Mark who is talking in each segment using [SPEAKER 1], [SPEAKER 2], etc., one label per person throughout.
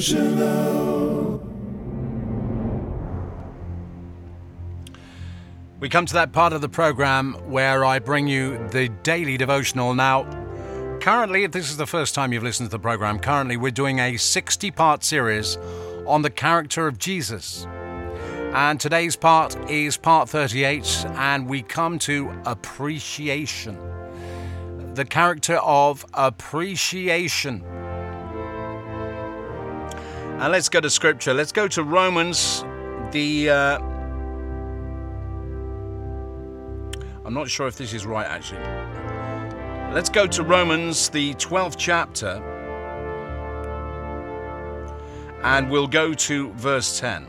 [SPEAKER 1] Devotional.
[SPEAKER 2] We come to that part of the program where I bring you the daily devotional. Now, currently, if this is the first time you've listened to the program, currently we're doing a 60-part series on the character of Jesus. And today's part is part 38, and we come to appreciation. The character of appreciation. And let's go to Scripture. Let's go to Romans, I'm not sure if this is right, actually. Let's go to Romans, the 12th chapter, and we'll go to verse 10.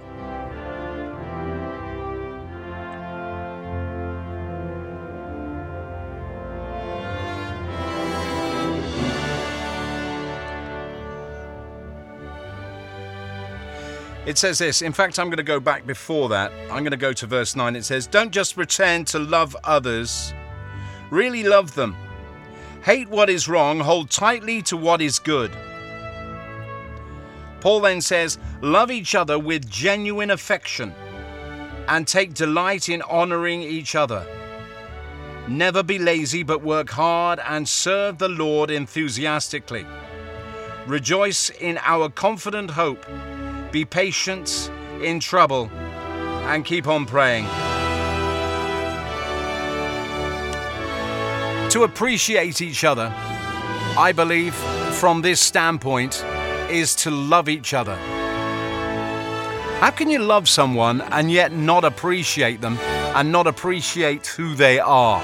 [SPEAKER 2] It says this. In fact, I'm going to go back before that. I'm going to go to verse 9. It says, "Don't just pretend to love others. Really love them. Hate what is wrong. Hold tightly to what is good." Paul then says, "Love each other with genuine affection and take delight in honoring each other. Never be lazy, but work hard and serve the Lord enthusiastically. Rejoice in our confident hope. Be patient in trouble and keep on praying." To appreciate each other, I believe, from this standpoint, is to love each other. How can you love someone and yet not appreciate them and not appreciate who they are?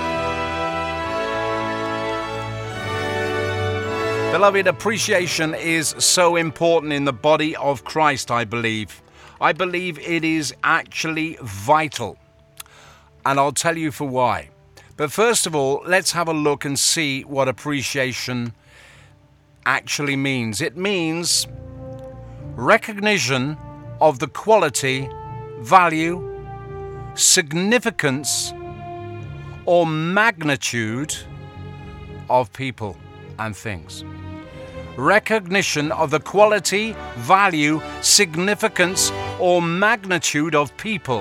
[SPEAKER 2] Beloved, appreciation is so important in the body of Christ, I believe. I believe it is actually vital. And I'll tell you for why. But first of all, let's have a look and see what appreciation actually means. It means recognition of the quality, value, significance, or magnitude of people and things. Recognition of the quality, value, significance, or magnitude of people.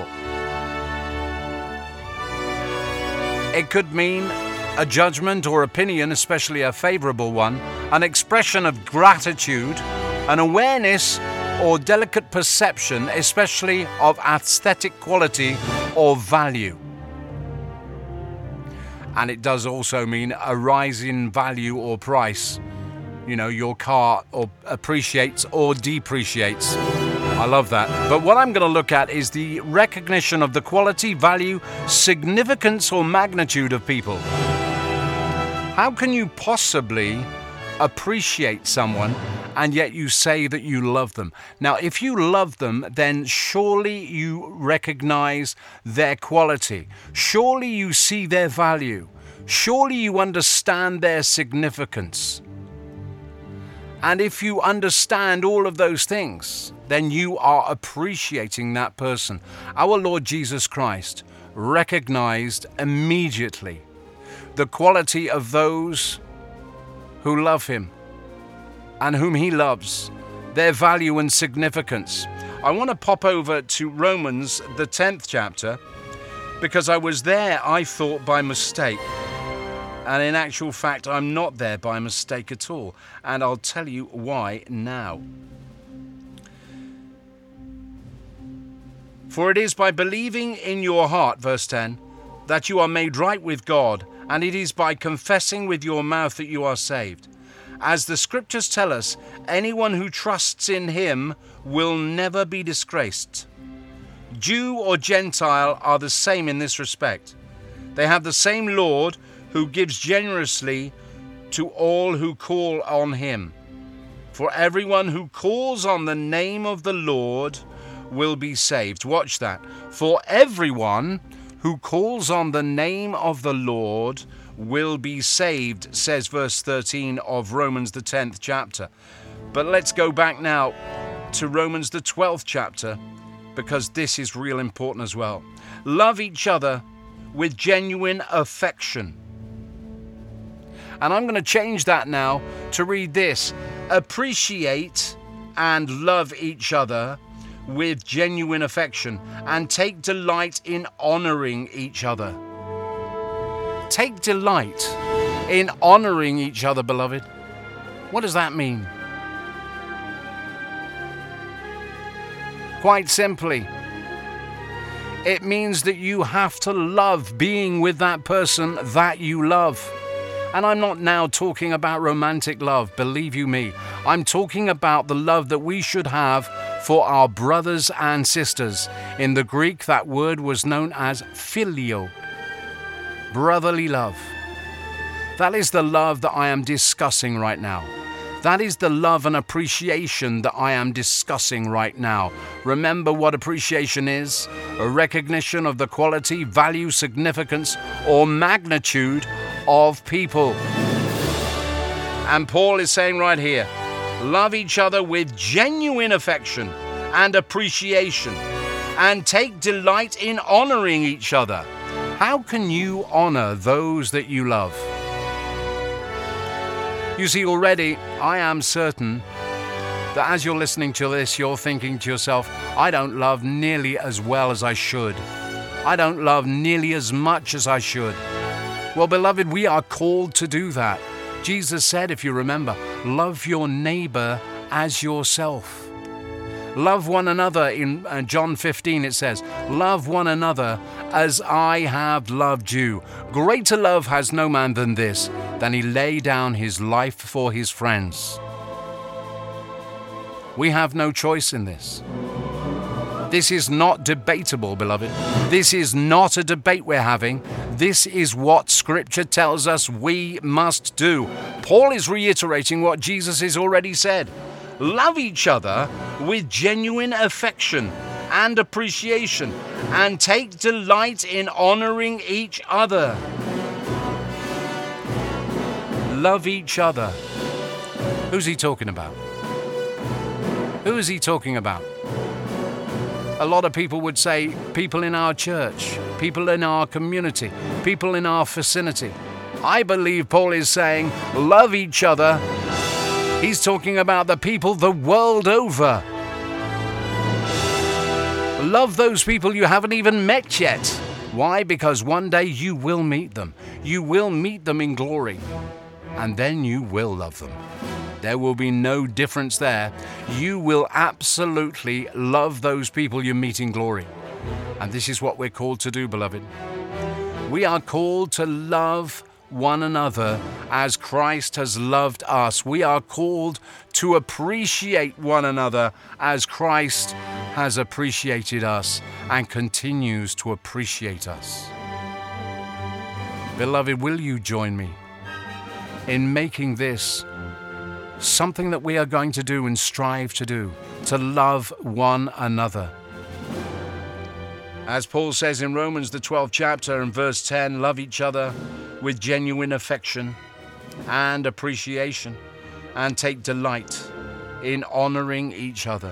[SPEAKER 2] It could mean a judgment or opinion, especially a favorable one, an expression of gratitude, an awareness or delicate perception, especially of aesthetic quality or value. And it does also mean a rise in value or price. You know, your car or appreciates or depreciates. I love that. But what I'm going to look at is the recognition of the quality, value, significance, or magnitude of people. How can you possibly appreciate someone and yet you say that you love them? Now, if you love them, then surely you recognize their quality. Surely you see their value. Surely you understand their significance. And if you understand all of those things, then you are appreciating that person. Our Lord Jesus Christ recognized immediately the quality of those who love him and whom he loves, their value and significance. I want to pop over to Romans, the 10th chapter, because I was there, I thought, by mistake. And in actual fact, I'm not there by mistake at all. And I'll tell you why now. "For it is by believing in your heart," verse 10, "that you are made right with God, and it is by confessing with your mouth that you are saved. As the scriptures tell us, anyone who trusts in him will never be disgraced. Jew or Gentile are the same in this respect. They have the same Lord, who gives generously to all who call on him. For everyone who calls on the name of the Lord will be saved." Watch that. For everyone who calls on the name of the Lord will be saved, says verse 13 of Romans, the 10th chapter. But let's go back now to Romans, the 12th chapter, because this is real important as well. Love each other with genuine affection. And I'm going to change that now to read this. Appreciate and love each other with genuine affection, and take delight in honoring each other. Take delight in honoring each other, beloved. What does that mean? Quite simply, it means that you have to love being with that person that you love. And I'm not now talking about romantic love, believe you me. I'm talking about the love that we should have for our brothers and sisters. In the Greek, that word was known as phileo, brotherly love. That is the love that I am discussing right now. That is the love and appreciation that I am discussing right now. Remember what appreciation is: a recognition of the quality, value, significance, or magnitude of people. And Paul is saying right here, love each other with genuine affection and appreciation, and take delight in honoring each other. How can you honor those that you love? You see, already I am certain that as you're listening to this, you're thinking to yourself, I don't love nearly as well as I should. I don't love nearly as much as I should. Well, beloved, we are called to do that. Jesus said, if you remember, love your neighbor as yourself. Love one another. In John 15 it says, love one another as I have loved you. Greater love has no man than this, than he lay down his life for his friends. We have no choice in this. This is not debatable, beloved. This is not a debate we're having. This is what Scripture tells us we must do. Paul is reiterating what Jesus has already said. Love each other with genuine affection and appreciation, and take delight in honoring each other. Love each other. Who's he talking about? Who is he talking about? A lot of people would say people in our church, people in our community, people in our vicinity. I believe Paul is saying, love each other. He's talking about the people the world over. Love those people you haven't even met yet. Why? Because one day you will meet them. You will meet them in glory. And then you will love them. There will be no difference there. You will absolutely love those people you meet in glory. And this is what we're called to do, beloved. We are called to love one another as Christ has loved us. We are called to appreciate one another as Christ has appreciated us and continues to appreciate us. Beloved, will you join me in making this something that we are going to do and strive to do, to love one another? As Paul says in Romans, the 12th chapter and verse 10, love each other with genuine affection and appreciation, and take delight in honoring each other.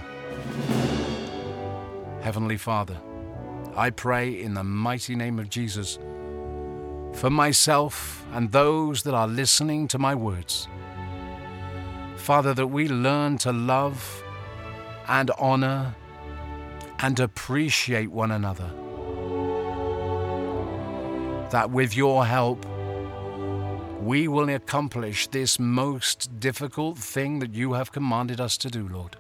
[SPEAKER 2] Heavenly Father, I pray in the mighty name of Jesus for myself and those that are listening to my words. Father, that we learn to love and honor and appreciate one another. That with your help, we will accomplish this most difficult thing that you have commanded us to do, Lord.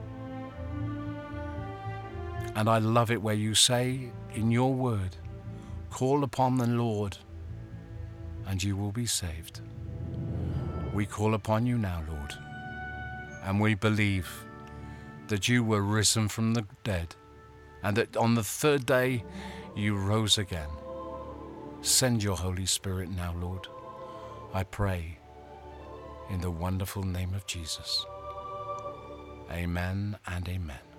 [SPEAKER 2] And I love it where you say in your word, call upon the Lord and you will be saved. We call upon you now, Lord, and we believe that you were risen from the dead and that on the third day you rose again. Send your Holy Spirit now, Lord. I pray in the wonderful name of Jesus. Amen and amen.